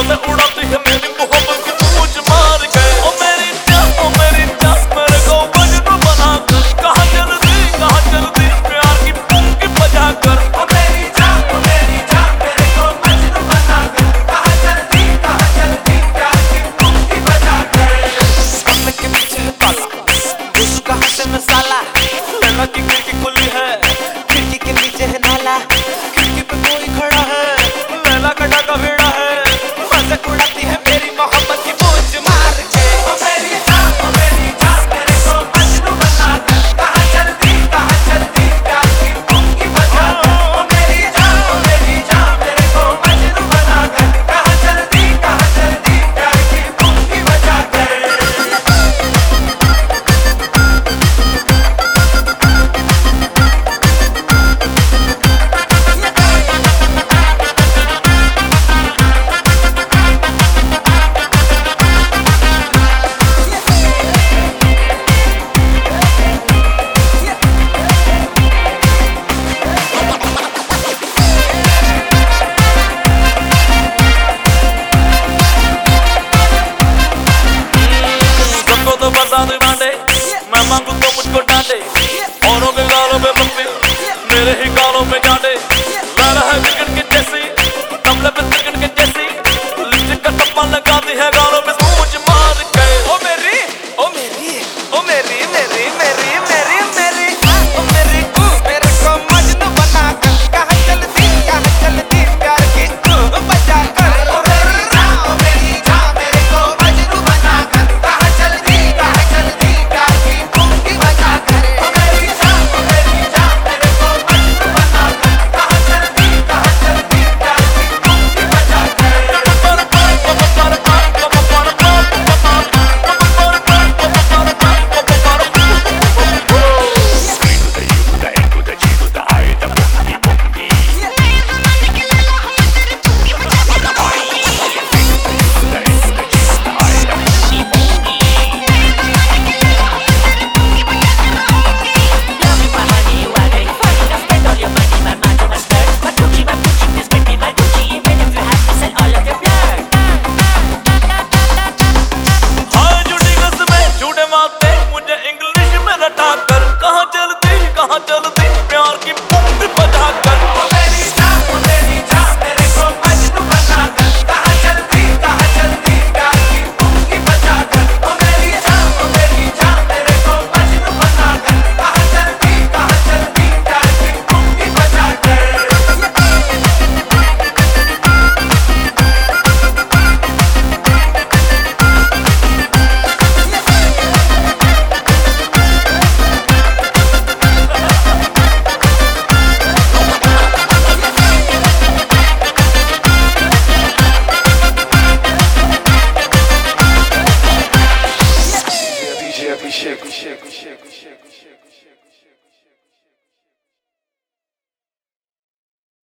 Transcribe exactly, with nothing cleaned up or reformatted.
से उड़ाती है मेरी मोहब्बत की पूछ मार के। ओ मेरी जान ओ मेरी जान मेरे को मजनू बना कर, कहाँ चलती कहाँ चलती प्यार की पुंगी बजा कर। ओ मेरी जान ओ मेरी जान मेरे को मजनू बना कर, कहाँ चलती कहाँ चलती प्यार की पुंगी बजा कर। सामने के पीछे है ताला, घुस कहाँ से मसाला, नैना की खिड़की खुली है, खिड़की के नीचे है नाला, खिड़की पे कोई खड़ा है, लैला का डाका भिड़ा है, मजाक उड़ाती है मेरी मोहब्बत की पूछ मार के। ओ मेरी जान ओ मेरी जान मेरे को मजनू बना कर, कहाँ चलती कहाँ चलती प्यार की पुंगी बजा कर। ओ मेरी जान ओ मेरी जान मेरे को मजनू बना कर, कहाँ चलती कहाँ चलती प्यार की पुंगी बजा कर। मैं मांगू तो मुझको डांटे, औरों के गालों पे बम्बे, मेरे ही गालों पे गांडे। मैं रहा